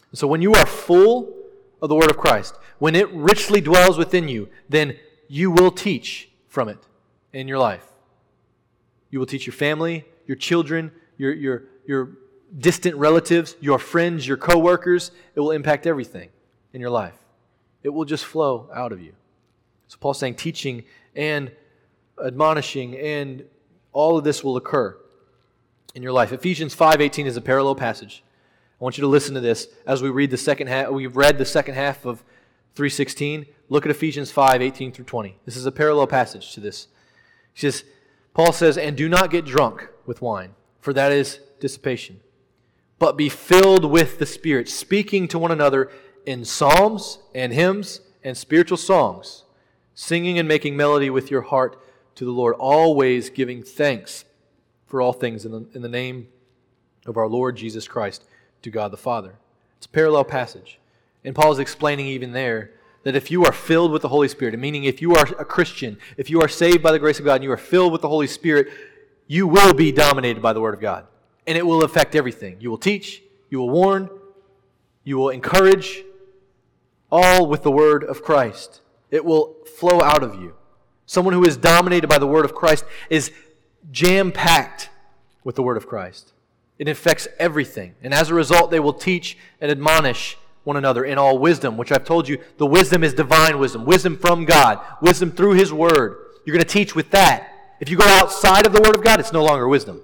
Speaker 2: So when you are full of the Word of Christ, when it richly dwells within you, then you will teach from it in your life. You will teach your family, your children, your, your, your distant relatives, your friends, your co-workers. It will impact everything in your life. It will just flow out of you. So Paul's saying teaching and admonishing and all of this will occur in your life. Ephesians five eighteen is a parallel passage. I want you to listen to this as we read the second half. We've read the second half of three sixteen. Look at Ephesians five eighteen through twenty. This is a parallel passage to this. He says, Paul says, "And do not get drunk with wine, for that is dissipation, but be filled with the Spirit, speaking to one another in psalms and hymns and spiritual songs, singing and making melody with your heart to the Lord, always giving thanks for all things in the, in the name of our Lord Jesus Christ to God the Father." It's a parallel passage. And Paul is explaining even there that if you are filled with the Holy Spirit, meaning if you are a Christian, if you are saved by the grace of God and you are filled with the Holy Spirit, you will be dominated by the Word of God. And it will affect everything. You will teach, you will warn, you will encourage, all with the Word of Christ. It will flow out of you. Someone who is dominated by the Word of Christ is jam-packed with the Word of Christ. It affects everything. And as a result, they will teach and admonish one another in all wisdom, which I've told you, the wisdom is divine wisdom. Wisdom from God. Wisdom through His Word. You're going to teach with that. If you go outside of the Word of God, it's no longer wisdom.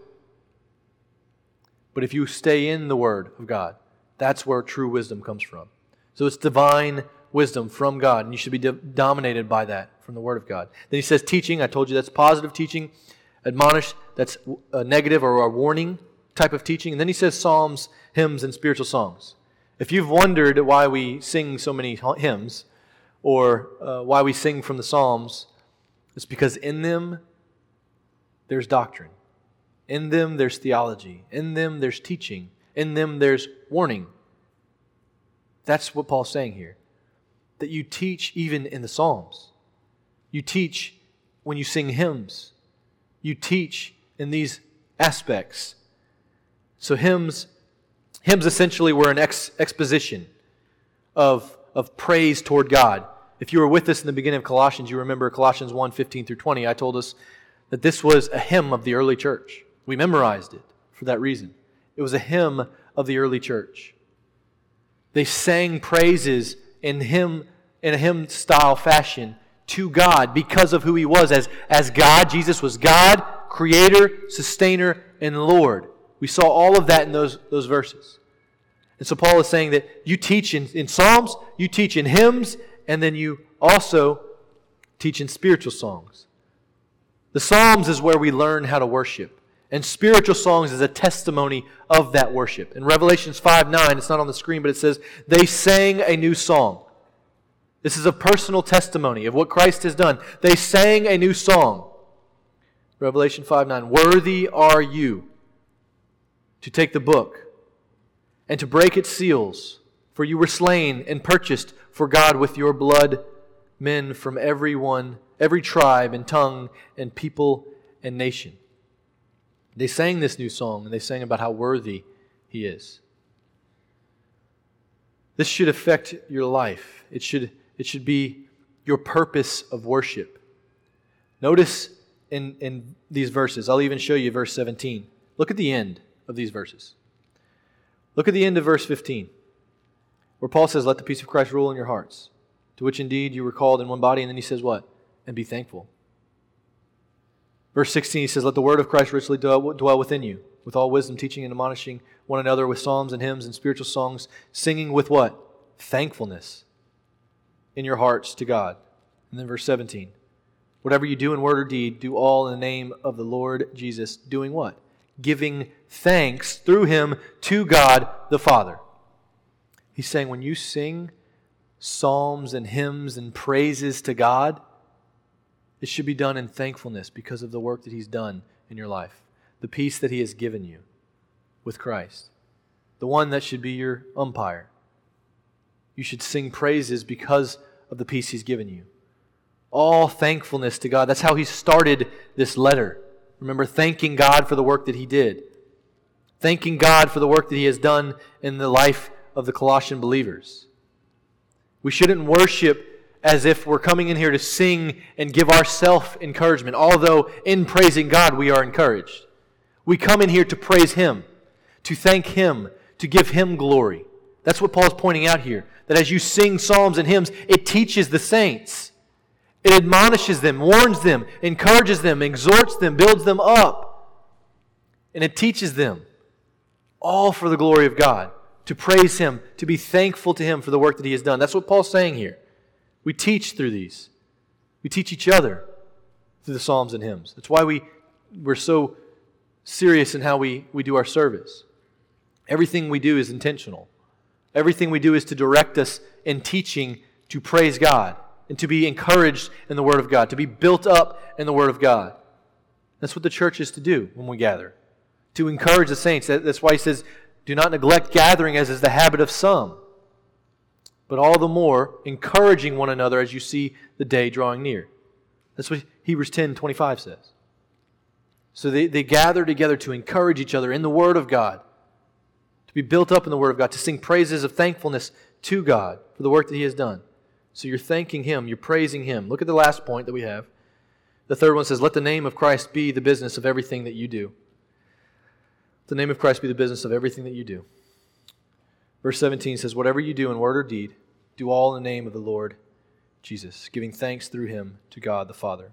Speaker 2: But if you stay in the Word of God, that's where true wisdom comes from. So it's divine wisdom from God, and you should be do- dominated by that from the Word of God. Then he says teaching. I told you that's positive teaching. Admonish, that's a negative or a warning type of teaching. And then he says psalms, hymns, and spiritual songs. If you've wondered why we sing so many hymns or uh, why we sing from the Psalms, it's because in them there's doctrine. In them there's theology. In them there's teaching. In them there's warning. That's what Paul's saying here. That you teach even in the Psalms. You teach when you sing hymns. You teach in these aspects. So hymns, hymns essentially were an ex- exposition of, of praise toward God. If you were with us in the beginning of Colossians, you remember Colossians one, fifteen through twenty. I told us that this was a hymn of the early church. We memorized it for that reason. It was a hymn of the early church. They sang praises in hymn in a hymn style fashion to God because of who He was. As, as God, Jesus was God, Creator, Sustainer, and Lord. We saw all of that in those, those verses. And so Paul is saying that you teach in, in psalms, you teach in hymns, and then you also teach in spiritual songs. The psalms is where we learn how to worship. And spiritual songs is a testimony of that worship. In Revelations five nine, it's not on the screen, but it says, they sang a new song. This is a personal testimony of what Christ has done. They sang a new song. Revelation five nine, worthy are you to take the book and to break its seals, for you were slain and purchased for God with your blood men from every one, every tribe and tongue and people and nation. They sang this new song, and they sang about how worthy He is. This should affect your life. It should, it should be your purpose of worship. Notice in, in these verses, I'll even show you verse seventeen. Look at the end of these verses. Look at the end of verse fifteen, where Paul says, let the peace of Christ rule in your hearts, to which indeed you were called in one body. And then he says what? And be thankful. Verse sixteen, he says, let the word of Christ richly dwell within you, with all wisdom, teaching and admonishing one another with psalms and hymns and spiritual songs, singing with what? Thankfulness in your hearts to God. And then verse seventeen, whatever you do in word or deed, do all in the name of the Lord Jesus, doing what? Giving thanks through Him to God the Father. He's saying when you sing psalms and hymns and praises to God, it should be done in thankfulness because of the work that He's done in your life. The peace that He has given you with Christ. The one that should be your umpire. You should sing praises because of the peace He's given you. All thankfulness to God. That's how he started this letter. Remember, thanking God for the work that He did. Thanking God for the work that He has done in the life of the Colossian believers. We shouldn't worship as if we're coming in here to sing and give ourselves encouragement, although in praising God we are encouraged. We come in here to praise Him, to thank Him, to give Him glory. That's what Paul's pointing out here, that as you sing psalms and hymns, it teaches the saints. It admonishes them, warns them, encourages them, exhorts them, builds them up. And it teaches them, all for the glory of God, to praise Him, to be thankful to Him for the work that He has done. That's what Paul's saying here. We teach through these. We teach each other through the psalms and hymns. That's why we, we're so serious in how we, we do our service. Everything we do is intentional. Everything we do is to direct us in teaching to praise God and to be encouraged in the Word of God, to be built up in the Word of God. That's what the church is to do when we gather, to encourage the saints. That's why he says, do not neglect gathering as is the habit of some, but all the more encouraging one another as you see the day drawing near. That's what Hebrews ten twenty-five says. So they, they gather together to encourage each other in the Word of God, to be built up in the Word of God, to sing praises of thankfulness to God for the work that He has done. So you're thanking Him, you're praising Him. Look at the last point that we have. The third one says, let the name of Christ be the business of everything that you do. Let the name of Christ be the business of everything that you do. Verse seventeen says, whatever you do in word or deed, do all in the name of the Lord Jesus, giving thanks through Him to God the Father.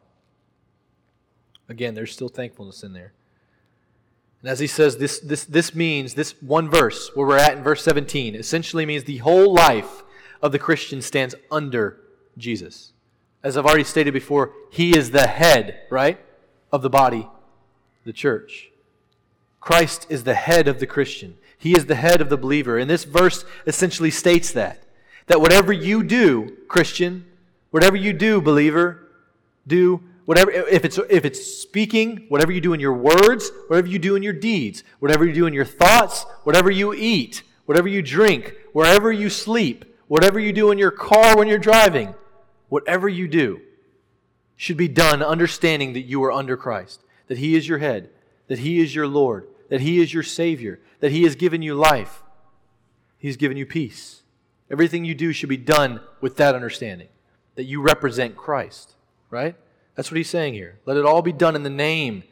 Speaker 2: Again, there's still thankfulness in there. And as he says, this, this, this means, this one verse, where we're at in verse seventeen, essentially means the whole life of the Christian stands under Jesus. As I've already stated before, He is the head, right, of the body, the church. Christ is the head of the Christian. He is the head of the believer. And this verse essentially states that. That whatever you do, Christian, whatever you do, believer, do whatever, if it's if it's speaking, whatever you do in your words, whatever you do in your deeds, whatever you do in your thoughts, whatever you eat, whatever you drink, wherever you sleep, whatever you do in your car when you're driving, whatever you do should be done understanding that you are under Christ, that He is your head, that He is your Lord, that He is your Savior, that He has given you life, He's given you peace. Everything you do should be done with that understanding, that you represent Christ, right? That's what he's saying here. Let it all be done in the name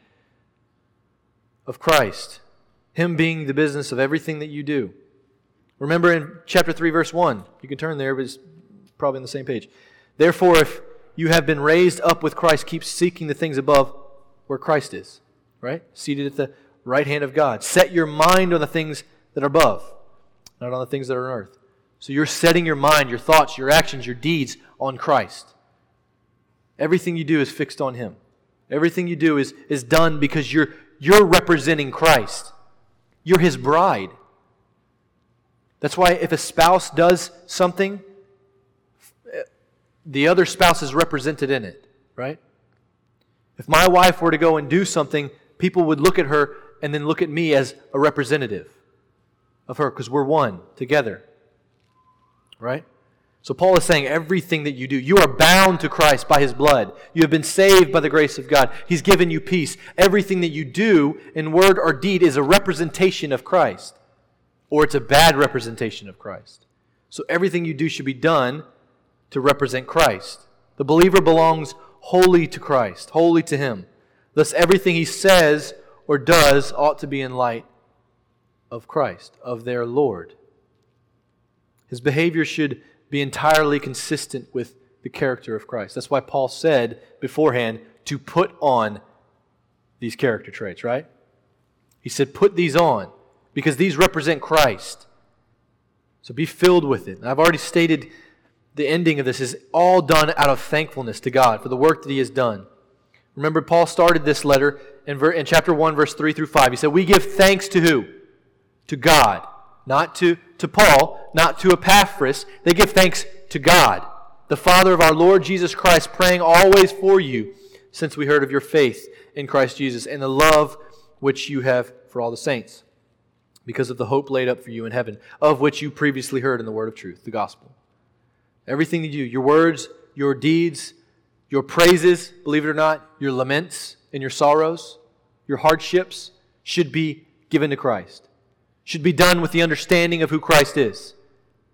Speaker 2: of Christ, Him being the business of everything that you do. Remember in chapter three, verse one, you can turn there, but it's probably on the same page. Therefore, if you have been raised up with Christ, keep seeking the things above where Christ is, right? Seated at the right hand of God. Set your mind on the things that are above, not on the things that are on earth. So you're setting your mind, your thoughts, your actions, your deeds on Christ. Everything you do is fixed on Him. Everything you do is, is done because you're, you're representing Christ. You're His bride. That's why if a spouse does something, the other spouse is represented in it, right? If my wife were to go and do something, people would look at her and then look at me as a representative of her because we're one together. Right? So Paul is saying everything that you do, you are bound to Christ by His blood. You have been saved by the grace of God. He's given you peace. Everything that you do in word or deed is a representation of Christ. Or it's a bad representation of Christ. So everything you do should be done to represent Christ. The believer belongs wholly to Christ, wholly to Him. Thus everything he says or does ought to be in light of Christ, of their Lord. His behavior should be entirely consistent with the character of Christ. That's why Paul said beforehand to put on these character traits, right? He said put these on because these represent Christ. So be filled with it. And I've already stated the ending of this is all done out of thankfulness to God for the work that He has done. Remember, Paul started this letter in, ver- in chapter one, verse three through five. He said, we give thanks to who? To God. Not to, to Paul, not to Epaphras. They give thanks to God, the Father of our Lord Jesus Christ, praying always for you, since we heard of your faith in Christ Jesus and the love which you have for all the saints, because of the hope laid up for you in heaven, of which you previously heard in the word of truth, the gospel. Everything you do, your words, your deeds, your praises, believe it or not, your laments and your sorrows, your hardships, should be given to Christ. Should be done with the understanding of who Christ is.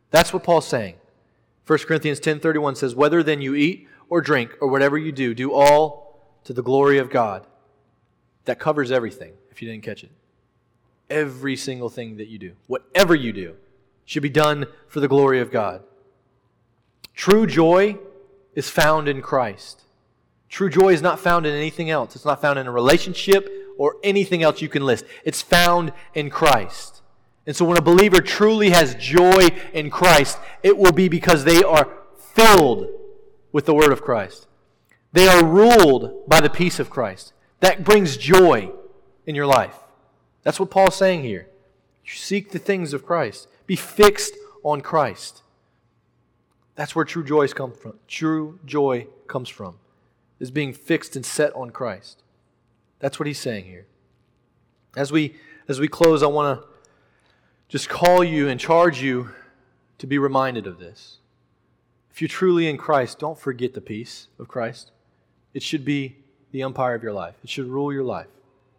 Speaker 2: That's what Paul's saying. First Corinthians ten thirty-one says, whether then you eat or drink or whatever you do, do all to the glory of God. That covers everything, if you didn't catch it. Every single thing that you do, whatever you do, should be done for the glory of God. True joy is found in Christ. True joy is not found in anything else. It's not found in a relationship or anything else you can list. It's found in Christ. And so when a believer truly has joy in Christ, it will be because they are filled with the Word of Christ. They are ruled by the peace of Christ. That brings joy in your life. That's what Paul's saying here. You seek the things of Christ. Be fixed on Christ. That's where true joy comes from. True joy comes from, is being fixed and set on Christ. That's what he's saying here. As we as we close, I want to just call you and charge you to be reminded of this. If you're truly in Christ, don't forget the peace of Christ. It should be the umpire of your life. It should rule your life.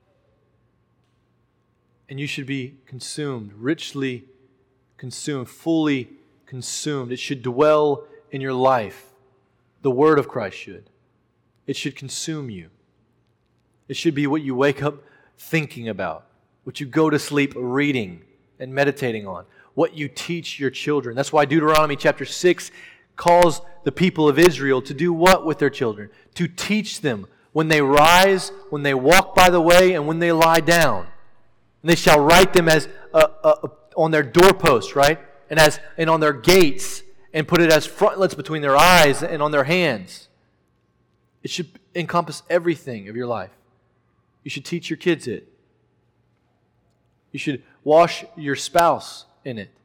Speaker 2: And you should be consumed, richly consumed, fully consumed. It should dwell in your life. The Word of Christ should. It should consume you. It should be what you wake up thinking about, what you go to sleep reading and meditating on, what you teach your children. That's why Deuteronomy chapter six calls the people of Israel to do what with their children? To teach them when they rise, when they walk by the way, and when they lie down. And they shall write them as uh, uh, on their doorposts, right? And as and on their gates, and put it as frontlets between their eyes and on their hands. It should encompass everything of your life. You should teach your kids it. You should wash your spouse in it.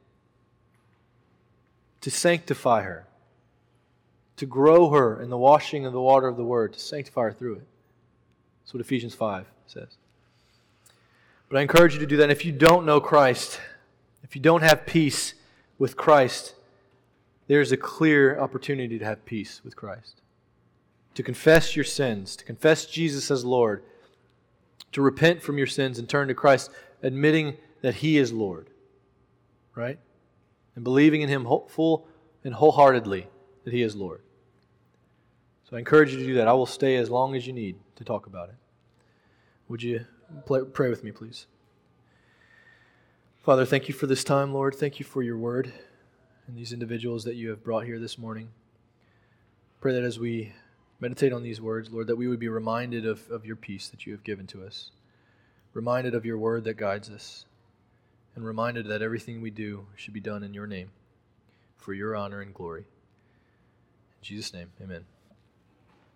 Speaker 2: To sanctify her. To grow her in the washing of the water of the Word. To sanctify her through it. That's what Ephesians five says. But I encourage you to do that. And if you don't know Christ, if you don't have peace with Christ, there's a clear opportunity to have peace with Christ. To confess your sins, to confess Jesus as Lord, to repent from your sins and turn to Christ, admitting that He is Lord, right? And believing in Him full and wholeheartedly that He is Lord. So I encourage you to do that. I will stay as long as you need to talk about it. Would you pray with me, please? Father, thank you for this time, Lord. Thank you for your word and these individuals that you have brought here this morning. Pray that as we meditate on these words, Lord, that we would be reminded of, of your peace that you have given to us, reminded of your word that guides us, and reminded that everything we do should be done in your name, for your honor and glory. In Jesus' name, amen.